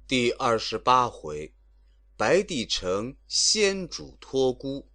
第28回，白帝城先主托孤。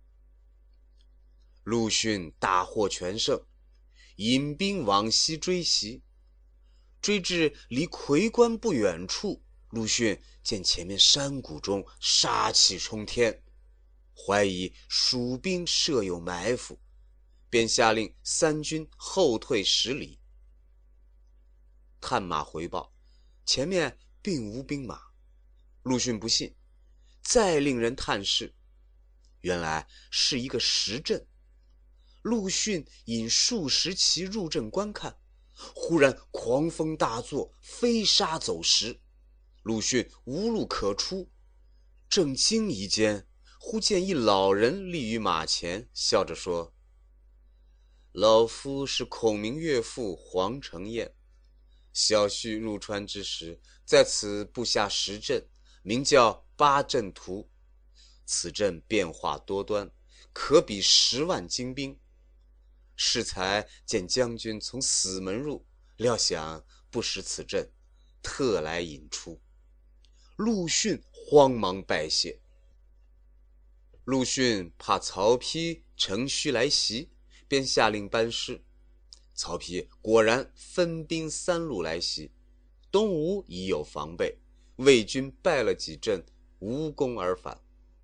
陆逊大获全胜，引兵往西追袭。追至离夔关不远处，陆逊见前面山谷中杀气冲天，怀疑蜀兵设有埋伏，便下令三军后退10里。探马回报，前面并无兵马。陆逊不信，再令人探视，原来是一个石阵。陆逊引数十骑入阵观看，忽然狂风大作，飞沙走石，陆逊无路可出。正惊疑间，忽见一老人立于马前，笑着说：“老夫是孔明岳父黄承彦，小婿入川之时，在此布下石阵，名叫八阵图。此阵变化多端，可比10万精兵。适才见将军从死门入，料想不识此阵，特来引出。”陆逊慌忙拜谢。陆逊怕曹丕、程须来袭，便下令班师。曹丕果然分兵3路来袭，东吴已有防备，魏军败了几阵，无功而返。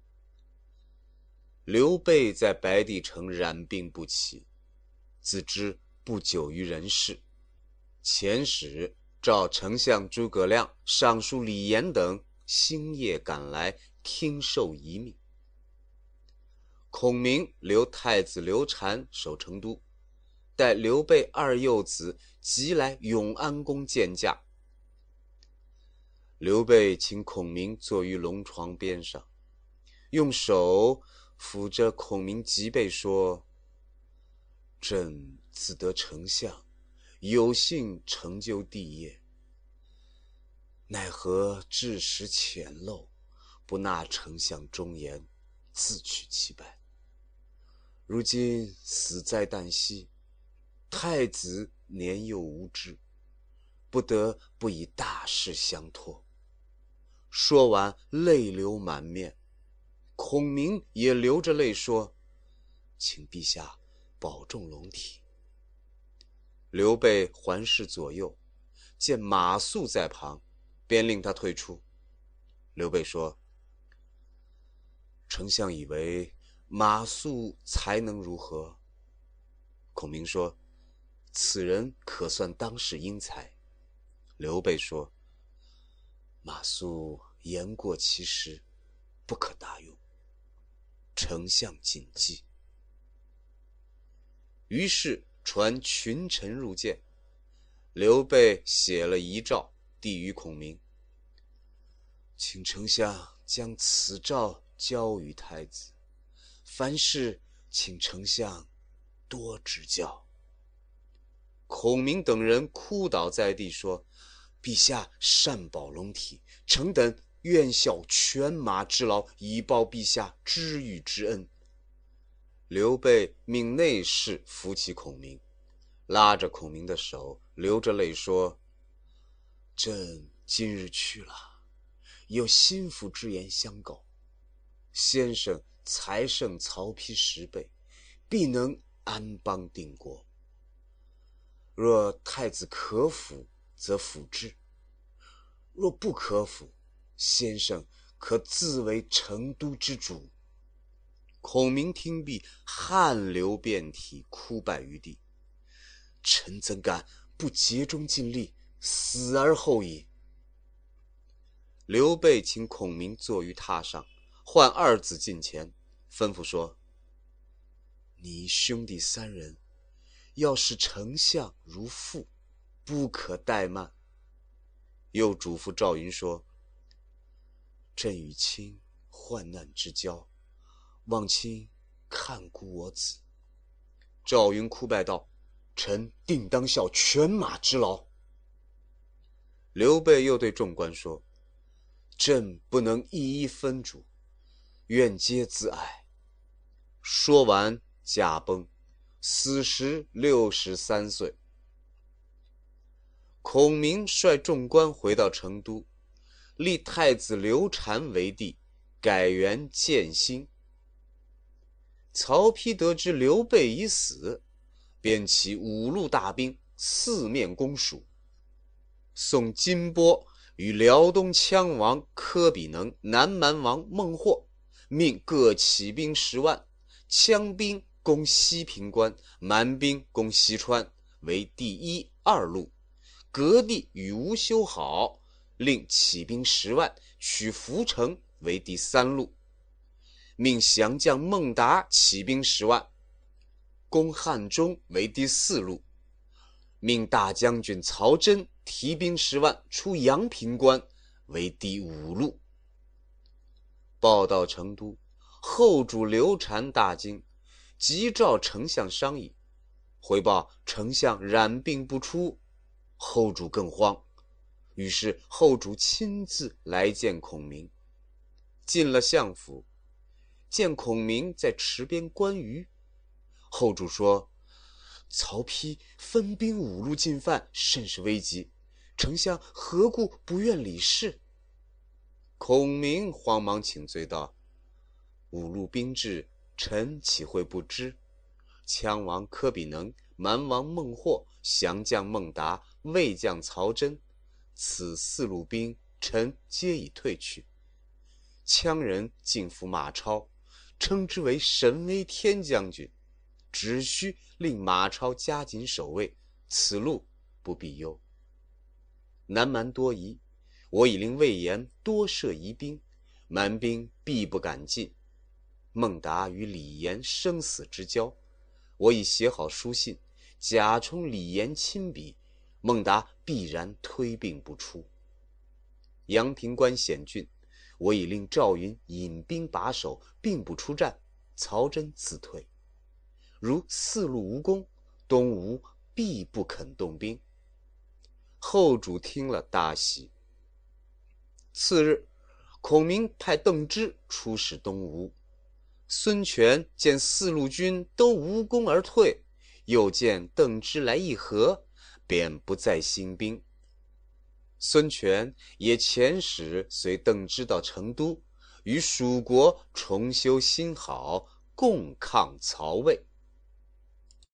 刘备在白帝城染病不起，自知不久于人世，遣使召丞相诸葛亮、尚书李严等星夜赶来听受遗命。孔明留太子刘禅守成都，待刘备2幼子即来永安宫见驾。刘备请孔明坐于龙床边上，用手抚着孔明脊背说：“朕自得丞相，有幸成就帝业，奈何治时浅陋，不纳丞相忠言，自取其败。如今死在旦夕，太子年幼无知，不得不以大事相托。”说完泪流满面。孔明也流着泪说：“请陛下保重龙体。”刘备环视左右，见马谡在旁，便令他退出。刘备说：“丞相以为马谡才能如何？”孔明说：“此人可算当世英才。”刘备说：“马谡言过其实，不可大用，丞相谨记。”于是传群臣入见。刘备写了遗诏，递于孔明，请丞相将此诏交于太子，凡事请丞相多指教。孔明等人哭倒在地，说：“陛下善保龙体，臣等愿效犬马之劳，以报陛下知遇之恩。”刘备命内侍扶起孔明，拉着孔明的手，流着泪说：“朕今日去了，有心腹之言相告。先生才胜曹丕10倍，必能安邦定国。若太子可辅，则辅之；若不可辅，先生可自为成都之主。”孔明听毕，汗流遍体，哭拜于地。臣怎敢不竭忠尽力，死而后已？刘备请孔明坐于榻上，唤2子近前，吩咐说：“你兄弟3人，要使丞相如父，不可怠慢。”又嘱咐赵云说：“朕与卿患难之交，望卿看顾我子。”赵云哭拜道：“臣定当效犬马之劳。”刘备又对众官说：“朕不能一一分主，愿皆自爱。”说完驾崩，死时63岁。孔明率众官回到成都， 立太子刘禅为帝，改元建兴。曹丕得知刘备已死，便起5路大兵，四面攻蜀。宋金波与辽东羌王柯比能、南蛮王孟获，命各起兵10万，羌兵攻西平关，蛮兵攻西川，为第1、2路。各地与吴修好，令起兵10万，取涪城为第3路。命降将孟达起兵10万，攻汉中为第4路。命大将军曹真提兵10万，出阳平关为第5路。报到成都，后主刘禅大惊，急召丞相商议。回报丞相染病不出，后主更慌，于是后主亲自来见孔明。进了相府，见孔明在池边观鱼。后主说：曹丕分兵5路进犯，甚是危急，丞相何故不愿理事？孔明慌忙请罪道：5路兵至，臣岂会不知？羌王柯比能、蛮王孟获、降将孟达、魏将曹真，此4路兵，臣皆已退去。羌人尽服马超，称之为神威天将军，只需令马超加紧守卫，此路不必忧。南蛮多疑，我已令魏延多设疑兵，蛮兵必不敢进。孟达与李严生死之交，我已写好书信，假充李严亲笔，孟达必然推病不出。阳平关险峻，我已令赵云引兵把守，并不出战，曹真自退。如4路无功，东吴必不肯动兵。后主听了大喜。次日，孔明派邓芝出使东吴。孙权见4路军都无功而退，又见邓芝来议和，便不再兴兵。孙权也遣使随邓芝到成都，与蜀国重修新好，共抗曹魏。